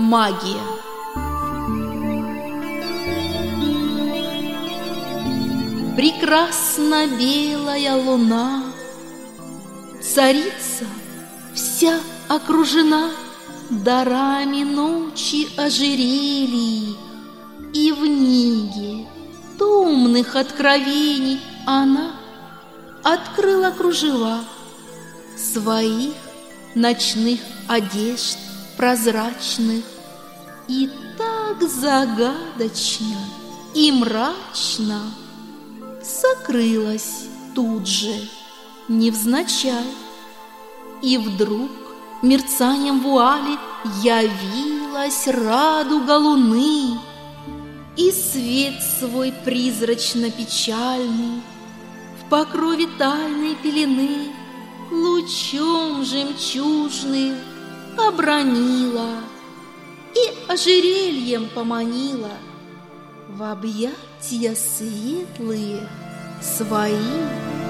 магия. Прекрасна белая луна, царица вся окружена дарами ночи ожерелий, и в неге томных откровений она открыла кружева своих ночных одежд прозрачных, и так загадочно и мрачно сокрылась тут же, невзначай, и вдруг мерцанием вуали явилась радуга луны, и свет свой призрачно-печальный в покрове тайной пелены лучом жемчужным обронила и ожерельем поманила в объятия светлые свои.